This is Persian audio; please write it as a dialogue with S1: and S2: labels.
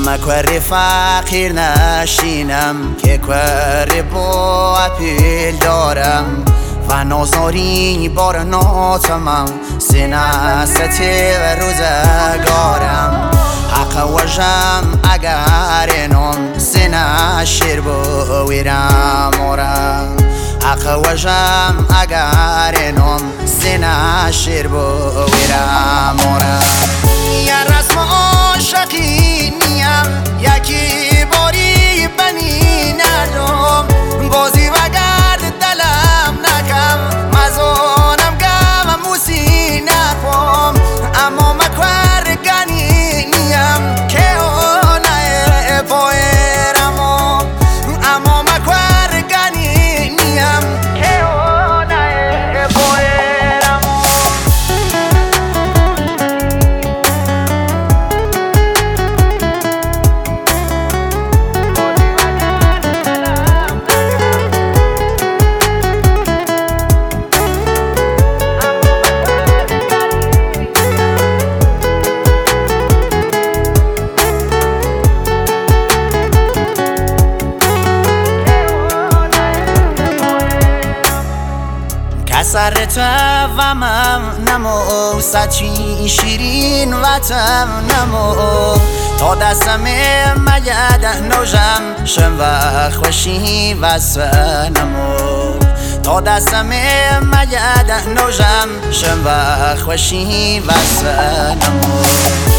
S1: مکوری فقیر نشینم که کوری با پیل دارم و نازاری بار ناتمم سینه ستی و روزگارم حق وجم اگر اینم سینه شیر بویرم آرم حق وجم اگر اینم سینه شیر بویرم آرم یا رسم عاشقی نیم یکی باری بنی ندم بازی و گرد دلم نکم مزانم گم موسی نخوام اما مکور گنی نیم که آنه پایرم اما مکور گنی نیم که آنه پایرم سر تو و من نمو سچی شیرین و تم نمو تا دستم مگد نوشم شم و خوشی و سنمو تا دستم مگد نوشم شم و خوشی و سنمو